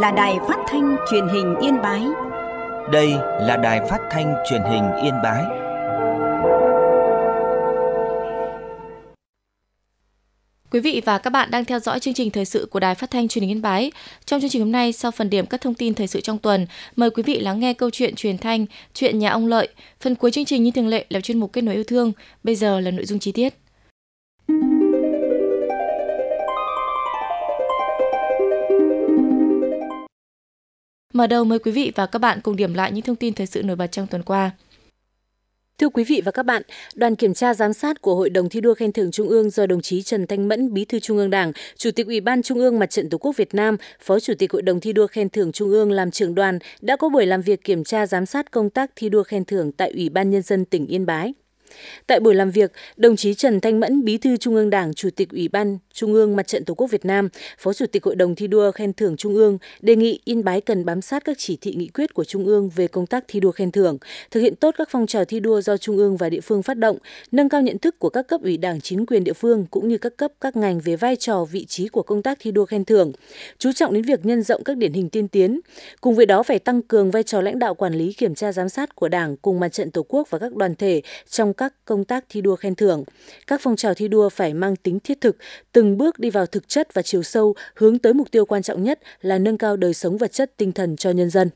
là Đài Phát thanh Truyền hình Yên Bái. Đây là Đài Phát thanh Truyền hình Yên Bái. Quý vị và các bạn đang theo dõi chương trình thời sự của Đài Phát thanh Truyền hình Yên Bái. Trong chương trình hôm nay, sau phần điểm các thông tin thời sự trong tuần, mời quý vị lắng nghe câu chuyện truyền thanh, chuyện nhà ông Lợi. Phần cuối chương trình như thường lệ là chuyên mục Kết nối yêu thương. Bây giờ là nội dung chi tiết. Mở đầu mời quý vị và các bạn cùng điểm lại những thông tin thời sự nổi bật trong tuần qua. Thưa quý vị và các bạn, đoàn kiểm tra giám sát của Hội đồng thi đua khen thưởng Trung ương do đồng chí Trần Thanh Mẫn, Bí thư Trung ương Đảng, Chủ tịch Ủy ban Trung ương Mặt trận Tổ quốc Việt Nam, Phó Chủ tịch Hội đồng thi đua khen thưởng Trung ương làm trưởng đoàn đã có buổi làm việc kiểm tra giám sát công tác thi đua khen thưởng tại Ủy ban Nhân dân tỉnh Yên Bái. Tại buổi làm việc, đồng chí Trần Thanh Mẫn, Bí thư Trung ương Đảng, Chủ tịch Ủy ban Trung ương Mặt trận Tổ quốc Việt Nam, Phó Chủ tịch Hội đồng thi đua khen thưởng Trung ương đề nghị Yên Bái cần bám sát các chỉ thị nghị quyết của Trung ương về công tác thi đua khen thưởng, thực hiện tốt các phong trào thi đua do Trung ương và địa phương phát động, nâng cao nhận thức của các cấp ủy Đảng, chính quyền địa phương cũng như các cấp các ngành về vai trò, vị trí của công tác thi đua khen thưởng, chú trọng đến việc nhân rộng các điển hình tiên tiến. Cùng với đó phải tăng cường vai trò lãnh đạo quản lý, kiểm tra giám sát của Đảng cùng Mặt trận Tổ quốc và các đoàn thể trong các công tác thi đua khen thưởng. Các phong trào thi đua phải mang tính thiết thực, từng bước đi vào thực chất và chiều sâu, hướng tới mục tiêu quan trọng nhất là nâng cao đời sống vật chất tinh thần cho nhân dân.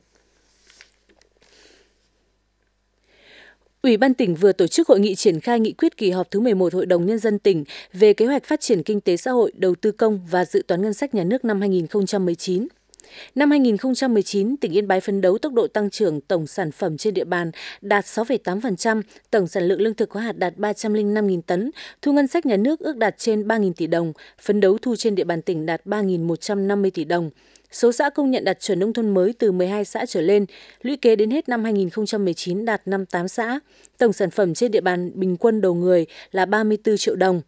Ủy ban tỉnh vừa tổ chức hội nghị triển khai nghị quyết kỳ họp thứ 11 Hội đồng Nhân dân tỉnh về kế hoạch phát triển kinh tế xã hội, đầu tư công và dự toán ngân sách nhà nước năm 2019. Năm 2019, tỉnh Yên Bái phấn đấu tốc độ tăng trưởng tổng sản phẩm trên địa bàn đạt 6,8%, tổng sản lượng lương thực có hạt đạt 305.000 tấn, thu ngân sách nhà nước ước đạt trên 3.000 tỷ đồng, phấn đấu thu trên địa bàn tỉnh đạt 3.150 tỷ đồng. Số xã công nhận đạt chuẩn nông thôn mới từ 12 xã trở lên, lũy kế đến hết năm 2019 đạt 58 xã, tổng sản phẩm trên địa bàn bình quân đầu người là 34 triệu đồng.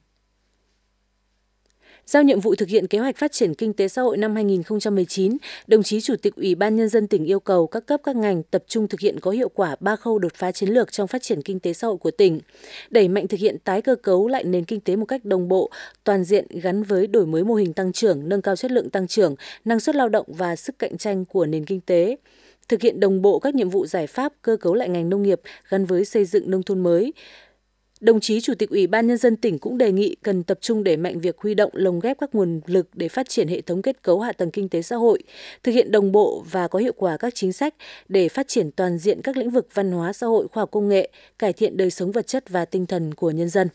Giao nhiệm vụ thực hiện kế hoạch phát triển kinh tế xã hội năm 2019, đồng chí Chủ tịch Ủy ban Nhân dân tỉnh yêu cầu các cấp các ngành tập trung thực hiện có hiệu quả 3 khâu đột phá chiến lược trong phát triển kinh tế xã hội của tỉnh, đẩy mạnh thực hiện tái cơ cấu lại nền kinh tế một cách đồng bộ, toàn diện gắn với đổi mới mô hình tăng trưởng, nâng cao chất lượng tăng trưởng, năng suất lao động và sức cạnh tranh của nền kinh tế. Thực hiện đồng bộ các nhiệm vụ giải pháp cơ cấu lại ngành nông nghiệp gắn với xây dựng nông thôn mới. Đồng chí Chủ tịch Ủy ban Nhân dân tỉnh cũng đề nghị cần tập trung đẩy mạnh việc huy động lồng ghép các nguồn lực để phát triển hệ thống kết cấu hạ tầng kinh tế xã hội, thực hiện đồng bộ và có hiệu quả các chính sách để phát triển toàn diện các lĩnh vực văn hóa xã hội, khoa học công nghệ, cải thiện đời sống vật chất và tinh thần của nhân dân.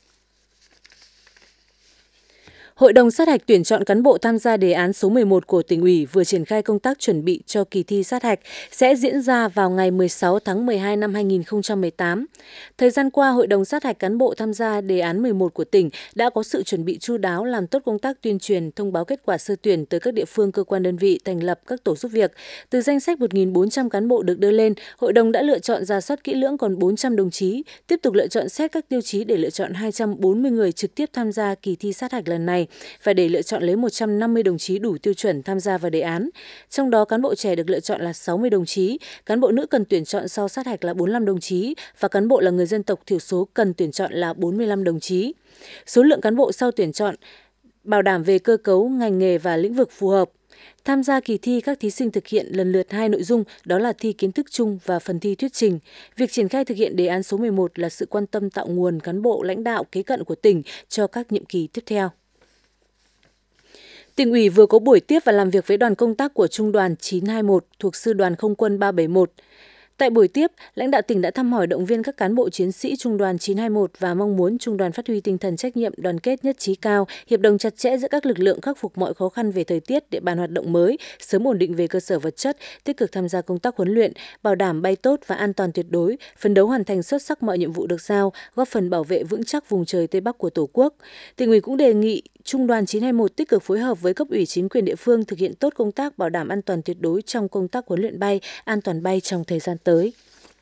Hội đồng sát hạch tuyển chọn cán bộ tham gia đề án số 11 của tỉnh ủy vừa triển khai công tác chuẩn bị cho kỳ thi sát hạch sẽ diễn ra vào ngày 16 tháng 12 năm 2018. Thời gian qua, Hội đồng sát hạch cán bộ tham gia đề án 11 của tỉnh đã có sự chuẩn bị chu đáo, làm tốt công tác tuyên truyền, thông báo kết quả sơ tuyển tới các địa phương, cơ quan đơn vị, thành lập các tổ giúp việc. Từ danh sách 1.400 cán bộ được đưa lên, Hội đồng đã lựa chọn rà soát kỹ lưỡng còn 400 đồng chí, tiếp tục lựa chọn xét các tiêu chí để lựa chọn 240 người trực tiếp tham gia kỳ thi sát hạch lần này và để lựa chọn lấy 150 đồng chí đủ tiêu chuẩn tham gia vào đề án. Trong đó, cán bộ trẻ được lựa chọn là 60 đồng chí, cán bộ nữ cần tuyển chọn sau sát hạch là 45 đồng chí và cán bộ là người dân tộc thiểu số cần tuyển chọn là 45 đồng chí. Số lượng cán bộ sau tuyển chọn bảo đảm về cơ cấu, ngành nghề và lĩnh vực phù hợp. Tham gia kỳ thi, các thí sinh thực hiện lần lượt 2 nội dung, đó là thi kiến thức chung và phần thi thuyết trình. Việc triển khai thực hiện đề án số 11 là sự quan tâm tạo nguồn cán bộ lãnh đạo kế cận của tỉnh cho các nhiệm kỳ tiếp theo. Tỉnh ủy vừa có buổi tiếp và làm việc với đoàn công tác của Trung đoàn 921 thuộc Sư đoàn Không quân 371. Tại buổi tiếp, lãnh đạo tỉnh đã thăm hỏi động viên các cán bộ chiến sĩ Trung đoàn 921 và mong muốn Trung đoàn phát huy tinh thần trách nhiệm, đoàn kết nhất trí cao, hiệp đồng chặt chẽ giữa các lực lượng, khắc phục mọi khó khăn về thời tiết, địa bàn hoạt động mới, sớm ổn định về cơ sở vật chất, tích cực tham gia công tác huấn luyện, bảo đảm bay tốt và an toàn tuyệt đối, phấn đấu hoàn thành xuất sắc mọi nhiệm vụ được giao, góp phần bảo vệ vững chắc vùng trời Tây Bắc của Tổ quốc. Tỉnh ủy cũng đề nghị Trung đoàn 921 tích cực phối hợp với cấp ủy chính quyền địa phương thực hiện tốt công tác bảo đảm an toàn tuyệt đối trong công tác huấn luyện bay, an toàn bay trong thời gian tới.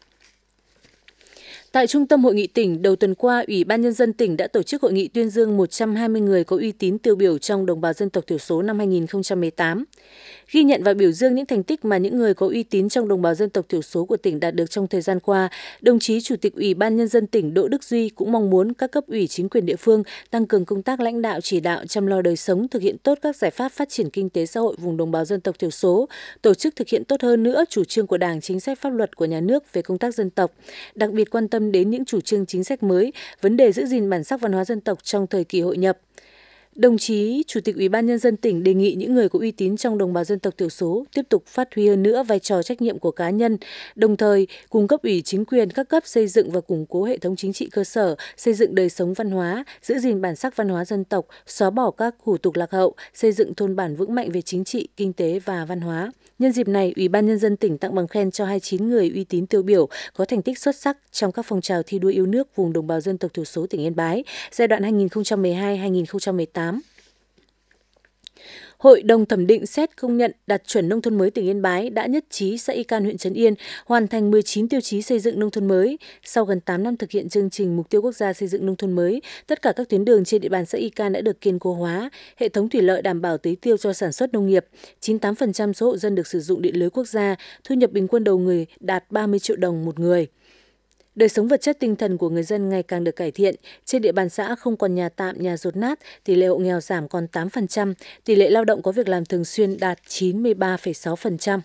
Tại Trung tâm Hội nghị tỉnh, đầu tuần qua, Ủy ban Nhân dân tỉnh đã tổ chức hội nghị tuyên dương 120 người có uy tín tiêu biểu trong đồng bào dân tộc thiểu số năm 2018. Ghi nhận và biểu dương những thành tích mà những người có uy tín trong đồng bào dân tộc thiểu số của tỉnh đạt được trong thời gian qua, đồng chí Chủ tịch Ủy ban Nhân dân tỉnh Đỗ Đức Duy cũng mong muốn các cấp ủy chính quyền địa phương tăng cường công tác lãnh đạo chỉ đạo chăm lo đời sống, thực hiện tốt các giải pháp phát triển kinh tế xã hội vùng đồng bào dân tộc thiểu số, tổ chức thực hiện tốt hơn nữa chủ trương của Đảng, chính sách pháp luật của nhà nước về công tác dân tộc, đặc biệt quan tâm đến những chủ trương chính sách mới, vấn đề giữ gìn bản sắc văn hóa dân tộc trong thời kỳ hội nhập. Đồng chí Chủ tịch Ủy ban Nhân dân tỉnh đề nghị những người có uy tín trong đồng bào dân tộc thiểu số tiếp tục phát huy hơn nữa vai trò trách nhiệm của cá nhân, đồng thời cùng cấp ủy chính quyền các cấp xây dựng và củng cố hệ thống chính trị cơ sở, xây dựng đời sống văn hóa, giữ gìn bản sắc văn hóa dân tộc, xóa bỏ các hủ tục lạc hậu, xây dựng thôn bản vững mạnh về chính trị, kinh tế và văn hóa. Nhân dịp này, Ủy ban Nhân dân tỉnh tặng bằng khen cho 29 người uy tín tiêu biểu có thành tích xuất sắc trong các phong trào thi đua yêu nước vùng đồng bào dân tộc thiểu số tỉnh Yên Bái giai đoạn 2012-2018. Hội đồng thẩm định xét công nhận đạt chuẩn nông thôn mới tỉnh Yên Bái đã nhất trí xã Y Can huyện Trấn Yên hoàn thành 19 tiêu chí xây dựng nông thôn mới. Sau gần 8 năm thực hiện chương trình mục tiêu quốc gia xây dựng nông thôn mới, tất cả các tuyến đường trên địa bàn xã Y Can đã được kiên cố hóa, hệ thống thủy lợi đảm bảo tưới tiêu cho sản xuất nông nghiệp, 98% số hộ dân được sử dụng điện lưới quốc gia, thu nhập bình quân đầu người đạt 30 triệu đồng một người. Đời sống vật chất tinh thần của người dân ngày càng được cải thiện. Trên địa bàn xã không còn nhà tạm, nhà dột nát, tỷ lệ hộ nghèo giảm còn 8%, tỷ lệ lao động có việc làm thường xuyên đạt 93,6%.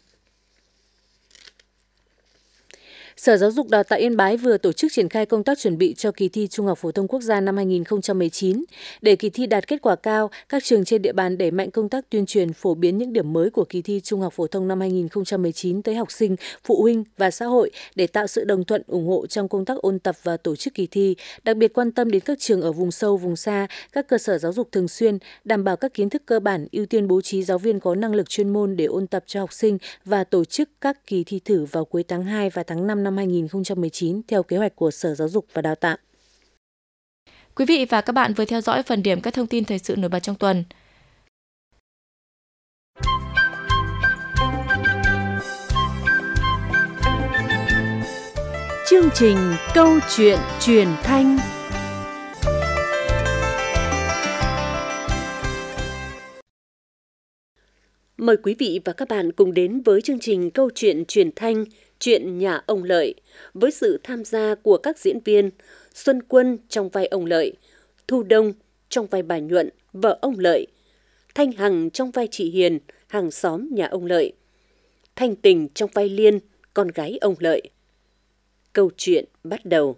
Sở Giáo dục Đào tạo Yên Bái vừa tổ chức triển khai công tác chuẩn bị cho kỳ thi Trung học phổ thông quốc gia năm 2019. Để kỳ thi đạt kết quả cao, các trường trên địa bàn đẩy mạnh công tác tuyên truyền phổ biến những điểm mới của kỳ thi Trung học phổ thông năm 2019 tới học sinh, phụ huynh và xã hội để tạo sự đồng thuận ủng hộ trong công tác ôn tập và tổ chức kỳ thi, đặc biệt quan tâm đến các trường ở vùng sâu, vùng xa, các cơ sở giáo dục thường xuyên, đảm bảo các kiến thức cơ bản, ưu tiên bố trí giáo viên có năng lực chuyên môn để ôn tập cho học sinh và tổ chức các kỳ thi thử vào cuối tháng 2 và tháng 5 năm 2019 theo kế hoạch của Sở Giáo dục và Đào tạo. Quý vị và các bạn vừa theo dõi phần điểm các thông tin thời sự nổi bật trong tuần. Chương trình Câu chuyện truyền thanh. Mời quý vị và các bạn cùng đến với chương trình Câu chuyện truyền thanh Chuyện nhà ông Lợi với sự tham gia của các diễn viên Xuân Quân trong vai ông Lợi, Thu Đông trong vai bà Nhuận, vợ ông Lợi, Thanh Hằng trong vai chị Hiền, hàng xóm nhà ông Lợi, Thanh Tình trong vai Liên, con gái ông Lợi. Câu chuyện bắt đầu.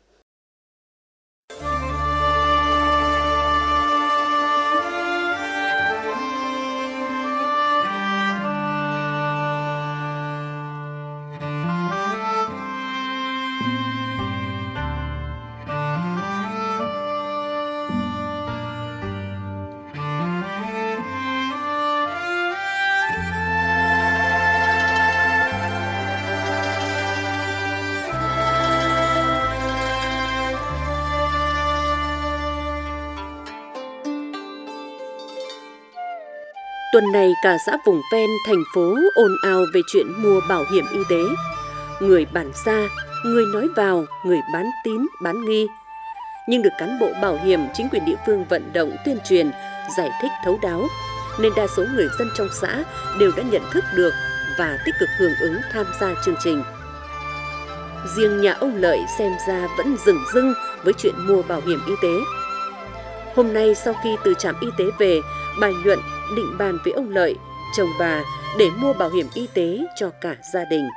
Tuần này cả xã vùng ven thành phố ồn ào về chuyện mua bảo hiểm y tế. Người bản xa, người nói vào, người bán tín, bán nghi. Nhưng được cán bộ bảo hiểm, chính quyền địa phương vận động tuyên truyền, giải thích thấu đáo, nên đa số người dân trong xã đều đã nhận thức được và tích cực hưởng ứng tham gia chương trình. Riêng nhà ông Lợi xem ra vẫn dửng dưng với chuyện mua bảo hiểm y tế. Hôm nay sau khi từ trạm y tế về, bà Nhuận định bàn với ông Lợi, chồng bà, để mua bảo hiểm y tế cho cả gia đình.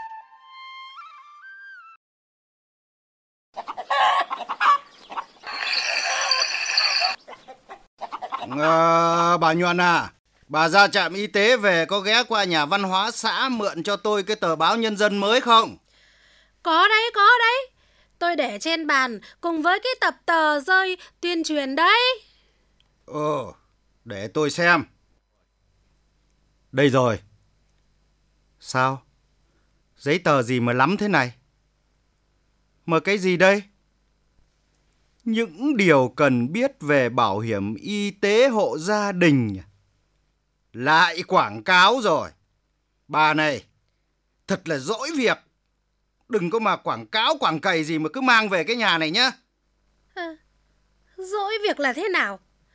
Bà Nhuận à, bà ra trạm y tế về có ghé qua nhà văn hóa xã mượn cho tôi cái tờ báo Nhân dân mới không? Có đấy. Tôi để trên bàn cùng với cái tập tờ rơi tuyên truyền đấy. Để tôi xem. Đây rồi. Sao? Giấy tờ gì mà lắm thế này? Mà cái gì đây? Những điều cần biết về bảo hiểm y tế hộ gia đình. Lại quảng cáo rồi. Bà này, thật là dỗi việc. Đừng có mà quảng cáo quảng cày gì mà cứ mang về cái nhà này nhá. Dỗi việc là thế nào?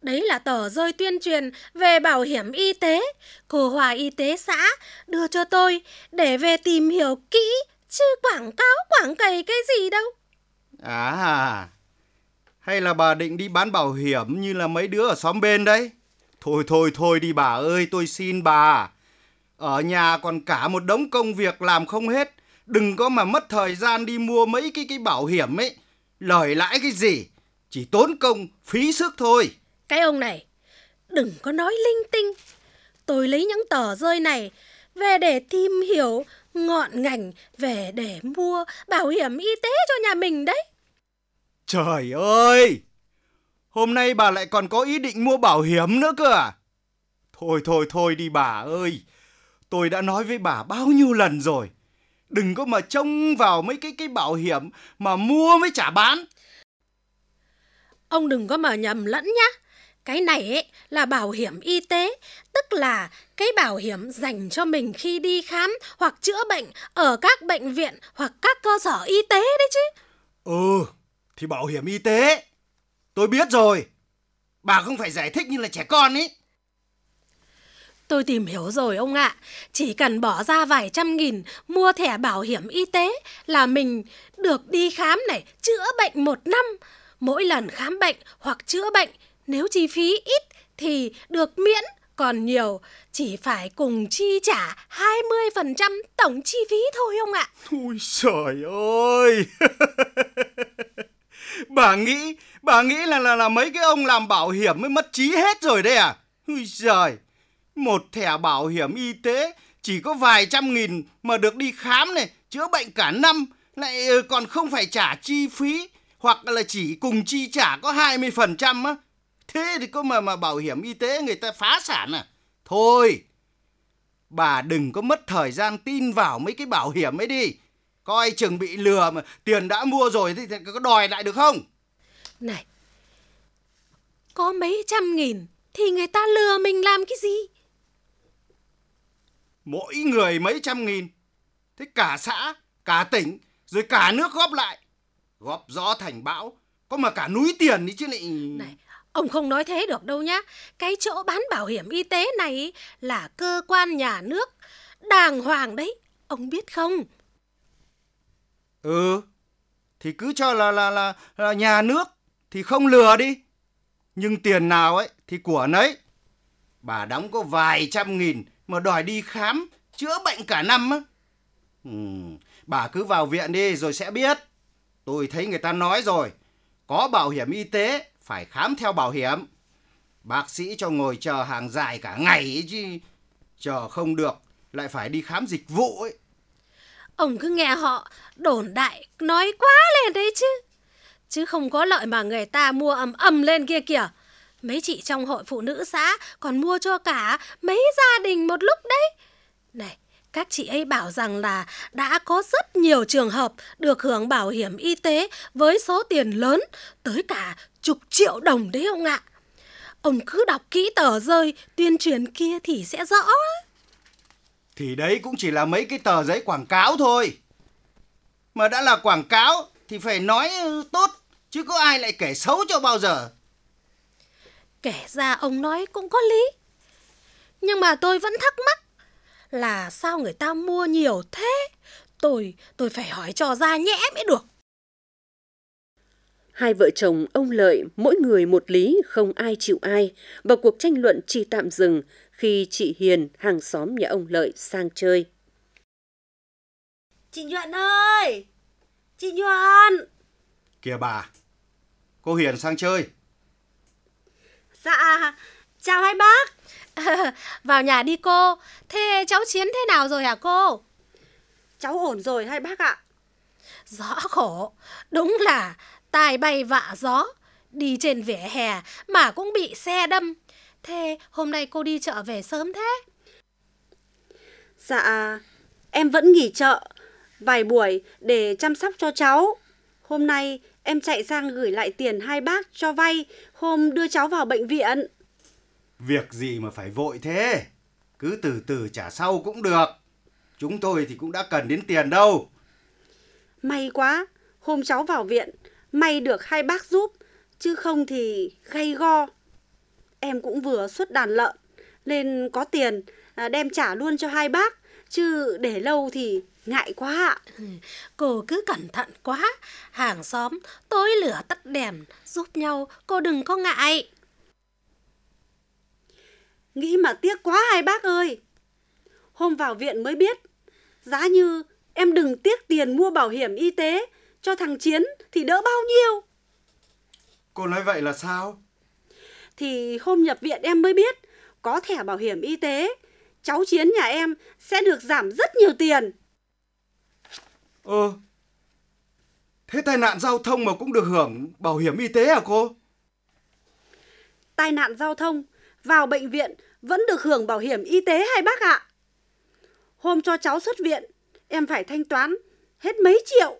Đấy là tờ rơi tuyên truyền về bảo hiểm y tế. Cô Hòa y tế xã đưa cho tôi để về tìm hiểu kỹ, chứ quảng cáo quảng cày cái gì đâu. À, hay là bà định đi bán bảo hiểm như là mấy đứa ở xóm bên đấy? Thôi đi bà ơi, tôi xin bà. Ở nhà còn cả một đống công việc làm không hết. Đừng có mà mất thời gian đi mua mấy cái bảo hiểm ấy. Lời lãi cái gì, chỉ tốn công, phí sức thôi. Cái ông này, đừng có nói linh tinh. Tôi lấy những tờ rơi này về để tìm hiểu ngọn ngành, về để mua bảo hiểm y tế cho nhà mình đấy. Trời ơi, hôm nay bà lại còn có ý định mua bảo hiểm nữa cơ à? Thôi đi bà ơi. Tôi đã nói với bà bao nhiêu lần rồi. Đừng có mà trông vào mấy cái bảo hiểm mà mua mới chả bán. Ông đừng có mà nhầm lẫn nhá. Cái này ấy là bảo hiểm y tế, tức là cái bảo hiểm dành cho mình khi đi khám hoặc chữa bệnh ở các bệnh viện hoặc các cơ sở y tế đấy chứ. Thì bảo hiểm y tế. Tôi biết rồi. Bà không phải giải thích như là trẻ con ấy. Tôi tìm hiểu rồi ông ạ. Chỉ cần bỏ ra vài trăm nghìn mua thẻ bảo hiểm y tế là mình được đi khám này, chữa bệnh 1 năm. Mỗi lần khám bệnh hoặc chữa bệnh, nếu chi phí ít thì được miễn, còn nhiều chỉ phải cùng chi trả 20% tổng chi phí thôi ông ạ. Ôi trời ơi. Bà nghĩ là mấy cái ông làm bảo hiểm mới mất trí hết rồi đấy à? Ôi trời. Một thẻ bảo hiểm y tế chỉ có vài trăm nghìn mà được đi khám này, chữa bệnh cả năm, lại còn không phải trả chi phí, hoặc là chỉ cùng chi trả có 20% á. Thế thì có mà bảo hiểm y tế người ta phá sản à? Thôi, bà đừng có mất thời gian tin vào mấy cái bảo hiểm ấy đi. Coi chừng bị lừa mà tiền đã mua rồi thì có đòi lại được không? Này, có mấy trăm nghìn thì người ta lừa mình làm cái gì? Mỗi người mấy trăm nghìn. Thế cả xã, cả tỉnh, rồi cả nước góp lại. Góp gió thành bão, có mà cả núi tiền đi chứ lại... Này, ông không nói thế được đâu nhá. Cái chỗ bán bảo hiểm y tế này là cơ quan nhà nước, đàng hoàng đấy, ông biết không? Thì cứ cho là nhà nước thì không lừa đi. Nhưng tiền nào ấy thì của nấy. Bà đóng có vài trăm nghìn mà đòi đi khám, chữa bệnh cả năm á. Bà cứ vào viện đi rồi sẽ biết. Tôi thấy người ta nói rồi, có bảo hiểm y tế phải khám theo bảo hiểm. Bác sĩ cho ngồi chờ hàng dài cả ngày ấy chứ. Chờ không được lại phải đi khám dịch vụ ấy. Ông cứ nghe họ đồn đại nói quá lên đấy chứ. Chứ không có lợi mà người ta mua ầm lên kia kìa. Mấy chị trong hội phụ nữ xã còn mua cho cả mấy gia đình một lúc đấy. Này, các chị ấy bảo rằng là đã có rất nhiều trường hợp được hưởng bảo hiểm y tế với số tiền lớn, tới cả chục triệu đồng đấy ông ạ. Ông cứ đọc kỹ tờ rơi tuyên truyền kia thì sẽ rõ. Thì đấy cũng chỉ là mấy cái tờ giấy quảng cáo thôi. Mà đã là quảng cáo thì phải nói tốt, chứ có ai lại kể xấu cho bao giờ. Kể ra ông nói cũng có lý. Nhưng mà tôi vẫn thắc mắc là sao người ta mua nhiều thế? Tôi phải hỏi cho ra nhẽ mới được. Hai vợ chồng ông Lợi mỗi người một lý, không ai chịu ai, và cuộc tranh luận chỉ tạm dừng khi chị Hiền, hàng xóm nhà ông Lợi, sang chơi. Chị Nhuận ơi! Chị Nhuận! Kìa bà, cô Hiền sang chơi. Dạ, chào hai bác. Vào nhà đi cô. Thế cháu Chiến thế nào rồi hả cô? Cháu ổn rồi hai bác ạ. Rõ khổ, đúng là tai bay vạ gió. Đi trên vỉa hè mà cũng bị xe đâm. Thế hôm nay cô đi chợ về sớm thế? Dạ, em vẫn nghỉ chợ vài buổi để chăm sóc cho cháu. Hôm nay em chạy sang gửi lại tiền hai bác cho vay hôm đưa cháu vào bệnh viện. Việc gì mà phải vội thế? Cứ từ từ trả sau cũng được. Chúng tôi thì cũng đã cần đến tiền đâu. May quá, hôm cháu vào viện, may được hai bác giúp, chứ không thì gay go. Em cũng vừa xuất đàn lợn, nên có tiền đem trả luôn cho hai bác, chứ để lâu thì ngại quá ạ. Cô cứ cẩn thận quá, hàng xóm tối lửa tắt đèn, giúp nhau, cô đừng có ngại. Nghĩ mà tiếc quá hai bác ơi. Hôm vào viện mới biết, giá như em đừng tiếc tiền mua bảo hiểm y tế cho thằng Chiến thì đỡ bao nhiêu. Cô nói vậy là sao? Thì hôm nhập viện em mới biết, có thẻ bảo hiểm y tế, cháu Chiến nhà em sẽ được giảm rất nhiều tiền. Thế tai nạn giao thông mà cũng được hưởng bảo hiểm y tế à cô? Tai nạn giao thông, vào bệnh viện vẫn được hưởng bảo hiểm y tế hai bác ạ. Hôm cho cháu xuất viện, em phải thanh toán hết mấy triệu.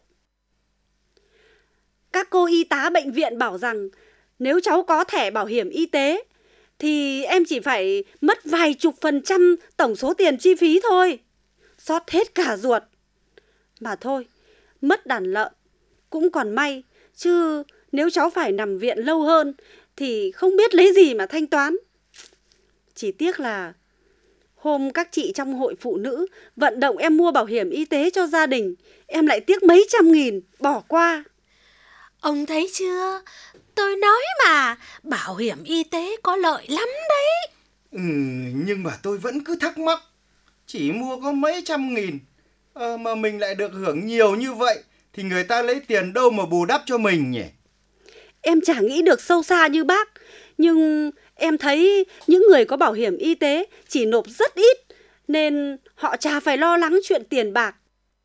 Các cô y tá bệnh viện bảo rằng nếu cháu có thẻ bảo hiểm y tế thì em chỉ phải mất vài chục % tổng số tiền chi phí thôi. Xót hết cả ruột. Mà thôi, mất đàn lợn cũng còn may, chứ nếu cháu phải nằm viện lâu hơn thì không biết lấy gì mà thanh toán. Chỉ tiếc là hôm các chị trong hội phụ nữ vận động em mua bảo hiểm y tế cho gia đình, em lại tiếc mấy trăm nghìn bỏ qua. Ông thấy chưa? Tôi nói mà, bảo hiểm y tế có lợi lắm đấy. Nhưng mà tôi vẫn cứ thắc mắc, chỉ mua có mấy trăm nghìn mà mình lại được hưởng nhiều như vậy, thì người ta lấy tiền đâu mà bù đắp cho mình nhỉ? Em chả nghĩ được sâu xa như bác, nhưng em thấy những người có bảo hiểm y tế chỉ nộp rất ít, nên họ chả phải lo lắng chuyện tiền bạc.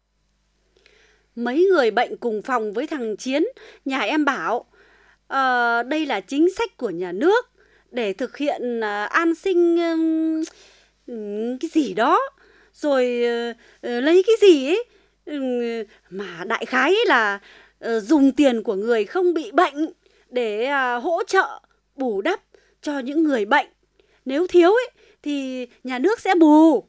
Mấy người bệnh cùng phòng với thằng Chiến, nhà em bảo đây là chính sách của nhà nước để thực hiện an sinh cái gì đó, rồi lấy cái gì ấy, mà đại khái là dùng tiền của người không bị bệnh để hỗ trợ bù đắp cho những người bệnh. Nếu thiếu ấy thì nhà nước sẽ bù.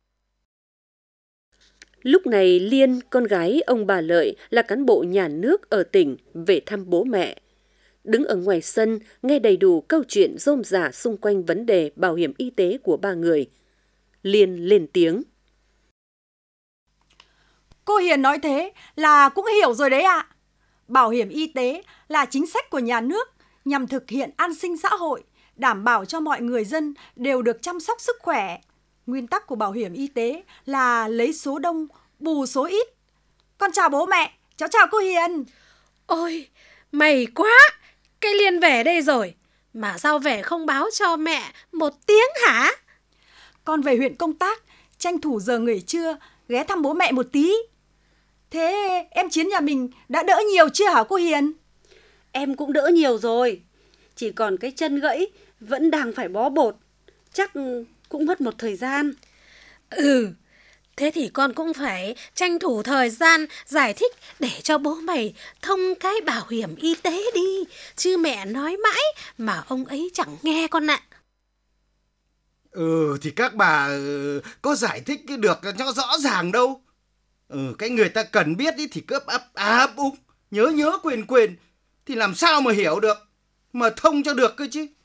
Lúc này Liên, con gái ông bà Lợi, là cán bộ nhà nước ở tỉnh, về thăm bố mẹ. Đứng ở ngoài sân, nghe đầy đủ câu chuyện rôm rả xung quanh vấn đề bảo hiểm y tế của ba người. Liên lên tiếng. Cô Hiền nói thế là cũng hiểu rồi đấy ạ. Bảo hiểm y tế là chính sách của nhà nước nhằm thực hiện an sinh xã hội, đảm bảo cho mọi người dân đều được chăm sóc sức khỏe. Nguyên tắc của bảo hiểm y tế là lấy số đông, bù số ít. Con chào bố mẹ, cháu chào cô Hiền. Ôi, may quá, cái Liên về đây rồi. Mà sao về không báo cho mẹ một tiếng hả? Con về huyện công tác, tranh thủ giờ nghỉ trưa, ghé thăm bố mẹ một tí. Thế em Chiến nhà mình đã đỡ nhiều chưa hả cô Hiền? Em cũng đỡ nhiều rồi. Chỉ còn cái chân gãy vẫn đang phải bó bột. Chắc cũng mất một thời gian. Thế thì con cũng phải tranh thủ thời gian giải thích để cho bố mày thông cái bảo hiểm y tế đi. Chứ mẹ nói mãi mà ông ấy chẳng nghe con ạ. Thì các bà có giải thích được cho rõ ràng đâu. Cái người ta cần biết ý thì cứ ấp úng, nhớ quên thì làm sao mà hiểu được, mà thông cho được cơ chứ.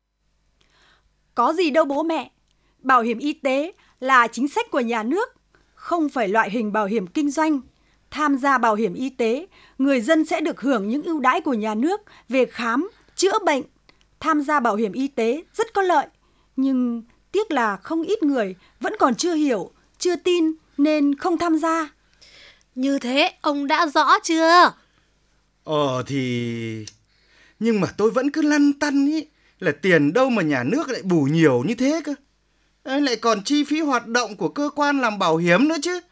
Có gì đâu bố mẹ. Bảo hiểm y tế là chính sách của nhà nước, không phải loại hình bảo hiểm kinh doanh. Tham gia bảo hiểm y tế, người dân sẽ được hưởng những ưu đãi của nhà nước về khám, chữa bệnh. Tham gia bảo hiểm y tế rất có lợi, nhưng tiếc là không ít người vẫn còn chưa hiểu, chưa tin nên không tham gia. Như thế ông đã rõ chưa? Nhưng mà tôi vẫn cứ lăn tăn ý, là tiền đâu mà nhà nước lại bù nhiều như thế cơ. Lại còn chi phí hoạt động của cơ quan làm bảo hiểm nữa chứ.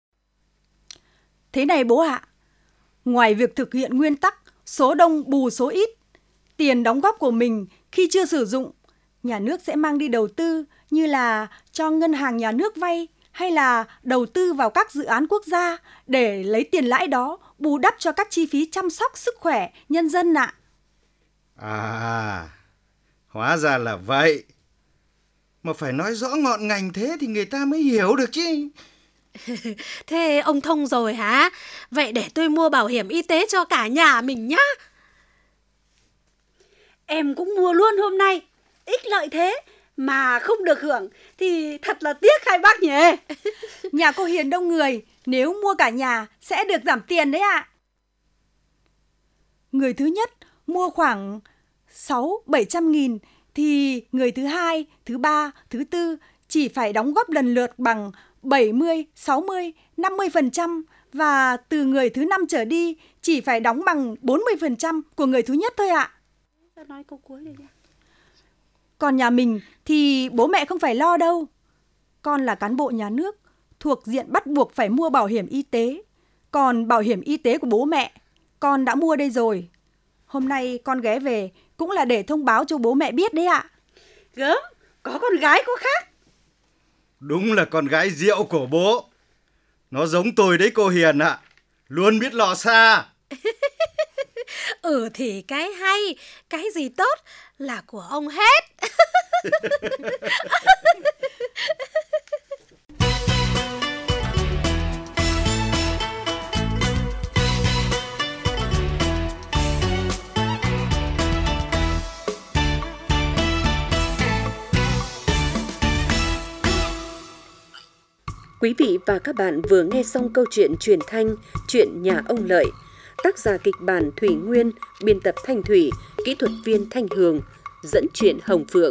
Thế này bố ạ, ngoài việc thực hiện nguyên tắc số đông bù số ít, tiền đóng góp của mình khi chưa sử dụng, nhà nước sẽ mang đi đầu tư như là cho ngân hàng nhà nước vay hay là đầu tư vào các dự án quốc gia để lấy tiền lãi đó bù đắp cho các chi phí chăm sóc sức khỏe nhân dân ạ. Hóa ra là vậy. Mà phải nói rõ ngọn ngành thế thì người ta mới hiểu được chứ. Thế ông thông rồi hả? Vậy để tôi mua bảo hiểm y tế cho cả nhà mình nhá. Em cũng mua luôn hôm nay. ích lợi thế mà không được hưởng thì thật là tiếc hai bác nhỉ. Nhà cô Hiền đông người, nếu mua cả nhà sẽ được giảm tiền đấy ạ. Người thứ nhất mua khoảng 600-700 nghìn thì người thứ hai, thứ ba, thứ tư chỉ phải đóng góp lần lượt bằng 70, 60, 50% và từ người thứ 5 trở đi chỉ phải đóng bằng 40% của người thứ nhất thôi ạ. Nói câu cuối đây. Còn nhà mình thì bố mẹ không phải lo đâu. Con là cán bộ nhà nước, thuộc diện bắt buộc phải mua bảo hiểm y tế. Còn bảo hiểm y tế của bố mẹ, con đã mua đây rồi. Hôm nay con ghé về cũng là để thông báo cho bố mẹ biết đấy ạ. Gớm, có con gái có khác. Đúng là con gái rượu của bố. Nó giống tôi đấy cô Hiền ạ. Luôn biết lò xa. Thì cái hay, cái gì tốt là của ông hết. Quý vị và các bạn vừa nghe xong câu chuyện truyền thanh Chuyện Nhà Ông Lợi. Tác giả kịch bản Thủy Nguyên, biên tập Thanh Thủy, kỹ thuật viên Thanh Hường, dẫn chuyện Hồng Phượng.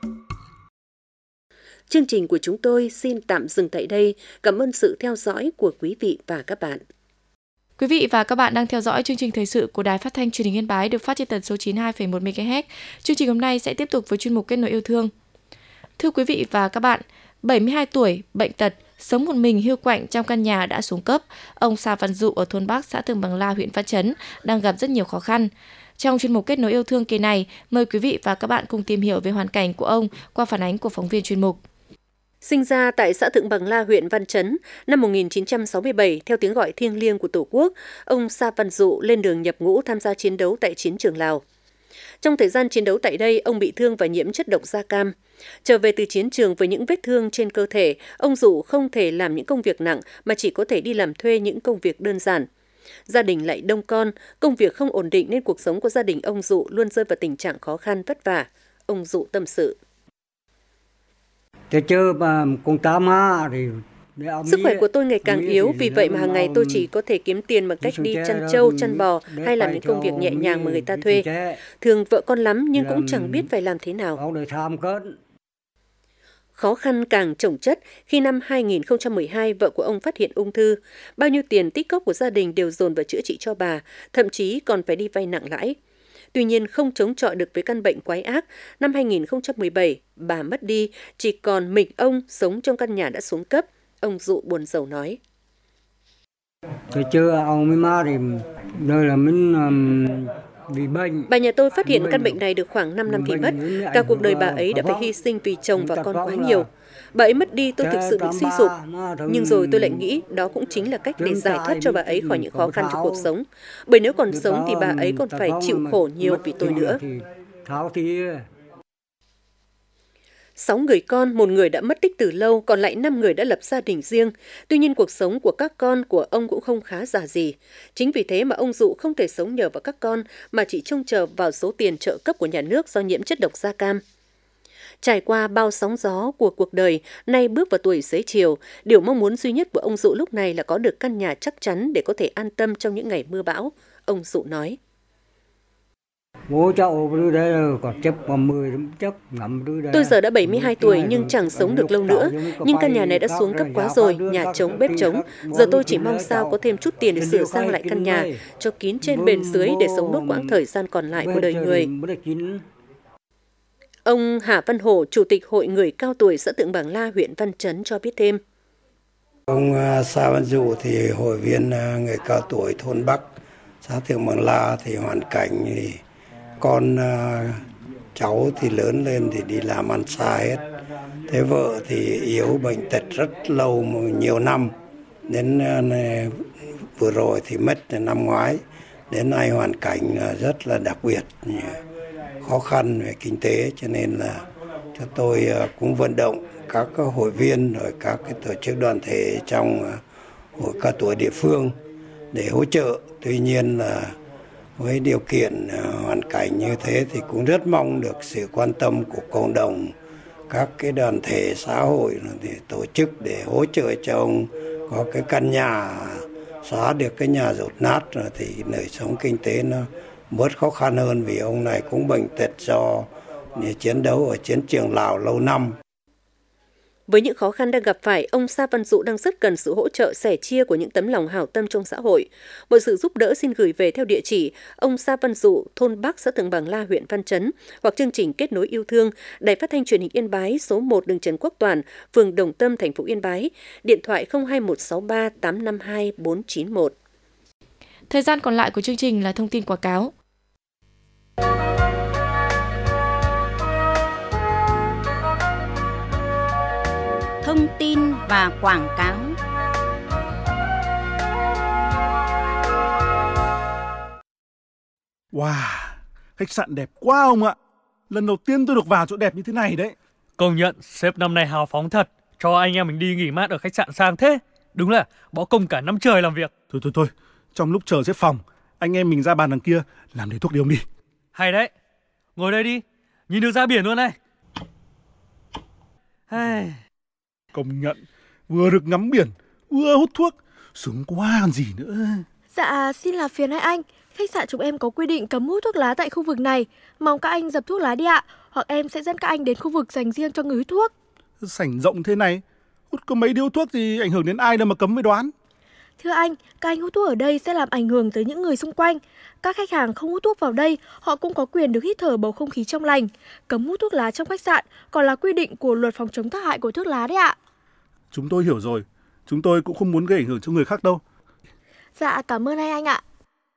Chương trình của chúng tôi xin tạm dừng tại đây. Cảm ơn sự theo dõi của quý vị và các bạn. Quý vị và các bạn đang theo dõi chương trình thời sự của Đài Phát thanh Truyền hình Yên Bái được phát trên tần số 92,1 MHz. Chương trình hôm nay sẽ tiếp tục với chuyên mục Kết nối yêu thương. Thưa quý vị và các bạn, 72 tuổi, bệnh tật, sống một mình hiu quạnh trong căn nhà đã xuống cấp, ông Sa Văn Dụ ở thôn Bắc, xã Thượng Bằng La, huyện Văn Chấn đang gặp rất nhiều khó khăn. Trong chuyên mục Kết nối yêu thương kỳ này, mời quý vị và các bạn cùng tìm hiểu về hoàn cảnh của ông qua phản ánh của phóng viên chuyên mục. Sinh ra tại xã Thượng Bằng La, huyện Văn Chấn, năm 1967, theo tiếng gọi thiêng liêng của Tổ quốc, ông Sa Văn Dụ lên đường nhập ngũ tham gia chiến đấu tại chiến trường Lào. Trong thời gian chiến đấu tại đây, ông bị thương và nhiễm chất độc da cam. Trở về từ chiến trường với những vết thương trên cơ thể, ông Dụ không thể làm những công việc nặng mà chỉ có thể đi làm thuê những công việc đơn giản. Gia đình lại đông con, công việc không ổn định nên cuộc sống của gia đình ông Dụ luôn rơi vào tình trạng khó khăn vất vả. Ông Dụ tâm sự. Sức khỏe của tôi ngày càng yếu, vì vậy mà hàng ngày tôi chỉ có thể kiếm tiền bằng cách đi chăn trâu, chăn bò hay làm những công việc nhẹ nhàng mà người ta thuê. Thương vợ con lắm nhưng cũng chẳng biết phải làm thế nào. Khó khăn càng chồng chất khi năm 2012 vợ của ông phát hiện ung thư. Bao nhiêu tiền tích cóp của gia đình đều dồn vào chữa trị cho bà, thậm chí còn phải đi vay nặng lãi. Tuy nhiên không chống chọi được với căn bệnh quái ác, năm 2017 bà mất đi, chỉ còn mình ông sống trong căn nhà đã xuống cấp. Ông Dụ buồn rầu nói. Bà nhà tôi phát hiện căn bệnh này được khoảng 5 năm thì mất. Cả cuộc đời bà ấy đã phải hy sinh vì chồng và con quá nhiều. Bà ấy mất đi tôi thực sự bị suy sụp. Nhưng rồi tôi lại nghĩ đó cũng chính là cách để giải thoát cho bà ấy khỏi những khó khăn trong cuộc sống. Bởi nếu còn sống thì bà ấy còn phải chịu khổ nhiều vì tôi nữa. 6 người con, 1 người đã mất tích từ lâu, còn lại 5 người đã lập gia đình riêng. Tuy nhiên cuộc sống của các con của ông cũng không khá giả gì. Chính vì thế mà ông Dụ không thể sống nhờ vào các con mà chỉ trông chờ vào số tiền trợ cấp của nhà nước do nhiễm chất độc da cam. Trải qua bao sóng gió của cuộc đời, nay bước vào tuổi xế chiều, điều mong muốn duy nhất của ông Dụ lúc này là có được căn nhà chắc chắn để có thể an tâm trong những ngày mưa bão. Ông Dụ nói. Tôi giờ đã 72 tuổi nhưng chẳng sống được lâu nữa. Nhưng căn nhà này đã xuống cấp quá rồi, nhà trống, bếp trống. Giờ tôi chỉ mong sao có thêm chút tiền để sửa sang lại căn nhà, cho kín trên bền dưới để sống nốt quãng thời gian còn lại của đời người. Ông Hà Văn Hổ, Chủ tịch Hội Người Cao Tuổi xã Thượng Bằng La, huyện Văn Chấn cho biết thêm. Ông Sa Văn Dụ thì hội viên người cao tuổi thôn Bắc, xã Thượng Bằng La thì hoàn cảnh thì con cháu thì lớn lên thì đi làm ăn xa hết. Thế vợ thì yếu bệnh tật rất lâu, nhiều năm. Đến vừa rồi thì mất năm ngoái. Đến nay hoàn cảnh rất là đặc biệt, khó khăn về kinh tế, cho nên là cho tôi cũng vận động các hội viên rồi các cái tổ chức đoàn thể trong hội cao tuổi địa phương để hỗ trợ. Tuy nhiên là Với điều kiện hoàn cảnh như thế thì cũng rất mong được sự quan tâm của cộng đồng, các cái đoàn thể xã hội để tổ chức để hỗ trợ cho ông có cái căn nhà, xóa được cái nhà dột nát rồi thì đời sống kinh tế nó bớt khó khăn hơn, vì ông này cũng bệnh tật do chiến đấu ở chiến trường Lào lâu năm. Với những khó khăn đang gặp phải, ông Sa Văn Dụ đang rất cần sự hỗ trợ sẻ chia của những tấm lòng hảo tâm trong xã hội. Mọi sự giúp đỡ xin gửi về theo địa chỉ ông Sa Văn Dụ, thôn Bắc, xã Thượng Bằng La, huyện Văn Chấn, hoặc chương trình Kết nối yêu thương, Đài Phát thanh Truyền hình Yên Bái, số 1 đường Trần Quốc Toản, phường Đồng Tâm, thành phố Yên Bái, điện thoại 02163 852 491. Thời gian còn lại của chương trình là thông tin quảng cáo. Thông tin và quảng cáo. Wow, khách sạn đẹp quá ông ạ. Lần đầu tiên tôi được vào chỗ đẹp như thế này đấy. Công nhận sếp năm nay hào phóng thật, cho anh em mình đi nghỉ mát ở khách sạn sang thế. Đúng là bỏ công cả năm trời làm việc. Thôi, trong lúc chờ xếp phòng, anh em mình ra bàn đằng kia làm để thuốc đi ông đi. Hay đấy, ngồi đây đi, nhìn được ra biển luôn này. Công nhận, vừa được ngắm biển, vừa hút thuốc, sướng quá còn gì nữa. Dạ, xin là phiền hai anh. Khách sạn chúng em có quy định cấm hút thuốc lá tại khu vực này. Mong các anh dập thuốc lá đi ạ. Hoặc em sẽ dẫn các anh đến khu vực dành riêng cho người hút thuốc. Sảnh rộng thế này, hút có mấy điếu thuốc thì ảnh hưởng đến ai đâu mà cấm mới đoán. Thưa anh, các anh hút thuốc ở đây sẽ làm ảnh hưởng tới những người xung quanh. Các khách hàng không hút thuốc vào đây, họ cũng có quyền được hít thở bầu không khí trong lành. Cấm hút thuốc lá trong khách sạn còn là quy định của luật phòng chống tác hại của thuốc lá đấy ạ. Chúng tôi hiểu rồi, chúng tôi cũng không muốn gây ảnh hưởng cho người khác đâu. Dạ, cảm ơn hai anh ạ.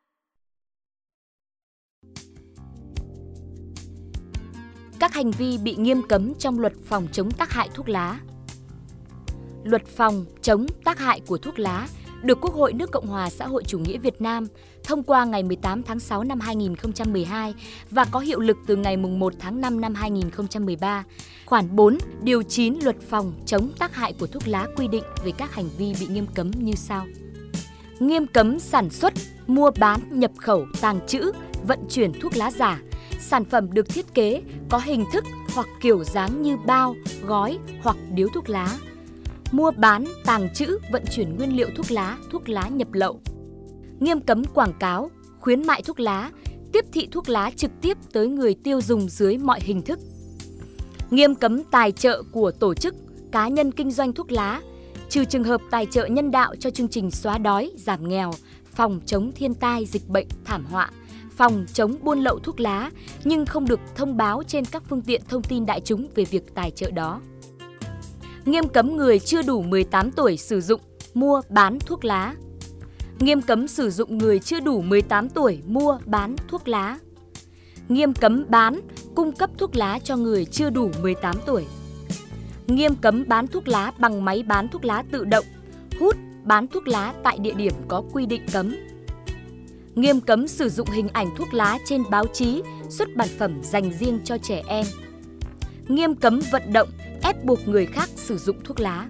Các hành vi bị nghiêm cấm trong luật phòng chống tác hại thuốc lá. Luật phòng chống tác hại của thuốc lá được Quốc hội nước Cộng hòa Xã hội Chủ nghĩa Việt Nam thông qua ngày 18 tháng 6 năm 2012 và có hiệu lực từ ngày 1 tháng 5 năm 2013. Khoản 4, điều 9 Luật phòng chống tác hại của thuốc lá quy định về các hành vi bị nghiêm cấm như sau. Nghiêm cấm sản xuất, mua bán, nhập khẩu, tàng trữ, vận chuyển thuốc lá giả, sản phẩm được thiết kế có hình thức hoặc kiểu dáng như bao, gói hoặc điếu thuốc lá. Mua bán, tàng trữ, vận chuyển nguyên liệu thuốc lá nhập lậu. Nghiêm cấm quảng cáo, khuyến mại thuốc lá, tiếp thị thuốc lá trực tiếp tới người tiêu dùng dưới mọi hình thức. Nghiêm cấm tài trợ của tổ chức, cá nhân kinh doanh thuốc lá, trừ trường hợp tài trợ nhân đạo cho chương trình xóa đói, giảm nghèo, phòng chống thiên tai, dịch bệnh, thảm họa, phòng chống buôn lậu thuốc lá, nhưng không được thông báo trên các phương tiện thông tin đại chúng về việc tài trợ đó. Nghiêm cấm người chưa đủ 18 tuổi sử dụng, mua, bán thuốc lá. Nghiêm cấm sử dụng người chưa đủ 18 tuổi mua, bán thuốc lá. Nghiêm cấm bán, cung cấp thuốc lá cho người chưa đủ 18 tuổi. Nghiêm cấm bán thuốc lá bằng máy bán thuốc lá tự động, hút, bán thuốc lá tại địa điểm có quy định cấm. Nghiêm cấm sử dụng hình ảnh thuốc lá trên báo chí, xuất bản phẩm dành riêng cho trẻ em. Nghiêm cấm vận động, ép buộc người khác sử dụng thuốc lá.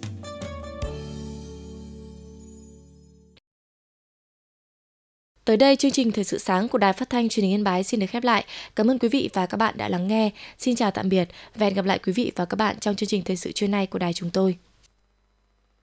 Tới đây, chương trình Thời sự sáng của Đài Phát thanh Truyền hình Yên Bái xin được khép lại. Cảm ơn quý vị và các bạn đã lắng nghe. Xin chào tạm biệt và hẹn gặp lại quý vị và các bạn trong chương trình Thời sự trưa nay của đài chúng tôi.